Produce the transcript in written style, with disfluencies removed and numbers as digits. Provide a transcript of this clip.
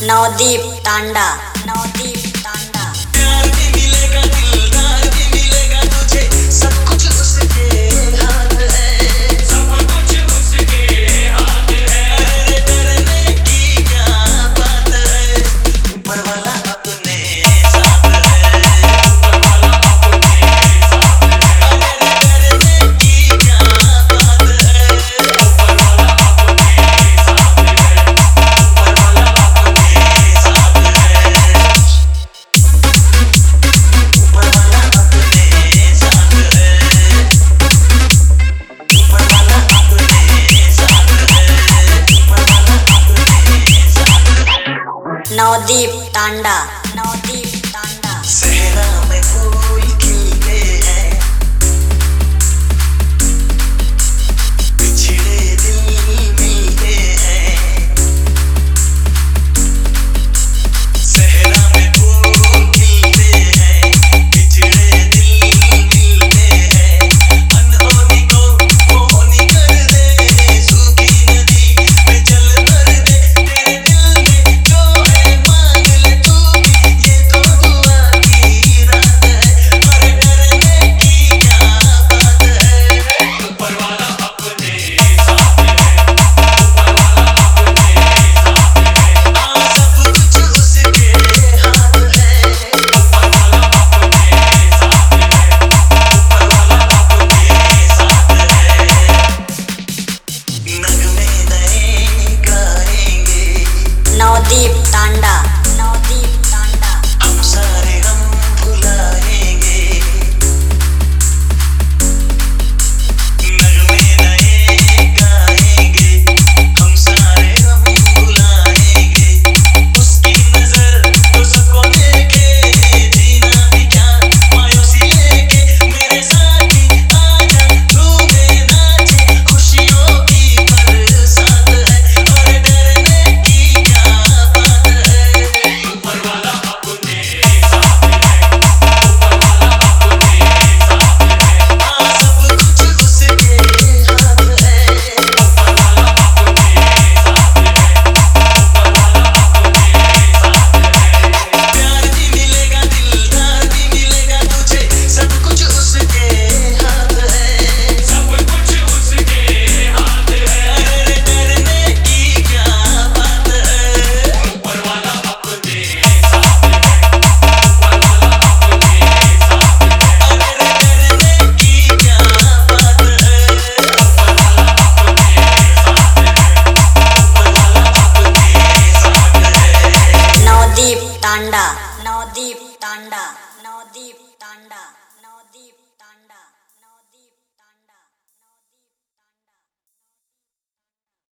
नवदीप तांडा, नवदीप तांडा। प्यार भी मिलेगा, दिलदार भी मिलेगा तुझे, सब कुछ उसके हाथ है, सब कुछ उसके हाथ है। अरे डरने की क्या बात है, ऊपर वाला अपने साथ है, ऊपर वाला अपने साथ है। अरे डरने की क्या बात है, ऊपर वाला अपने साथ है, ऊपर वाला अपने साथ है। ऊपर वाला अपने साथ है, ऊपर वाला अपने साथ है, ऊपर वाला अपने साथ है। नवदीप तांडा, नवदीप तांडा। सहरा में फूल खिलते हैं, बिछड़े दिल मिलते हैं। सहरा में फूल खिलते हैं, बिछड़े दिल मिलते हैं। अनहोनी को होनी कर दे, सूखी नदी में जल भर दे। तेरे दिल में जो है मांग ले तू भी, ये तो दुआ की रात है। अरे डरने की क्या बात है, ऊपर वाला अपने साथ है, ऊपर वाला अपने साथ है। हाँ सब कुछ उसके हाथ है, ऊपर वाला अपने साथ है, ऊपर वाला अपने साथ है। नगमे नए गाएंगे, नवदीप तांडा, नवदीप तांडा। हम सारे गम भुलाएंगे। नगमे नए गाएंगे, हम सारे गम भुलाएंगे। उसकी नजर तो सबको देखे, जीना भी क्या मायूसी लेके। मेरे साथी आजा झूमे नाचे, खुशियों की बरसात है। और डरने की क्या बात है, ऊपर वाला अपने साथ है, ऊपर वाला अपने साथ है। हाँ सब कुछ उसके हाथ है, ऊपर वाला अपने साथ है, ऊपर वाला अपने साथ है। प्यार भी मिलेगा, दिलदार भी मिलेगा तुझे, सब कुछ उसके हाथ है, सब कुछ उसके हाथ है। अरे डरने की क्या बात है, ऊपर वाला अपने साथ है, ऊपर वाला अपने साथ है। अरे डरने की क्या बात है, ऊपर वाला अपने साथ है, ऊपर वाला अपने साथ है। नवदीप तांडा, नवदीप तांडा, नवदीप तांडा, नवदीप तांडा।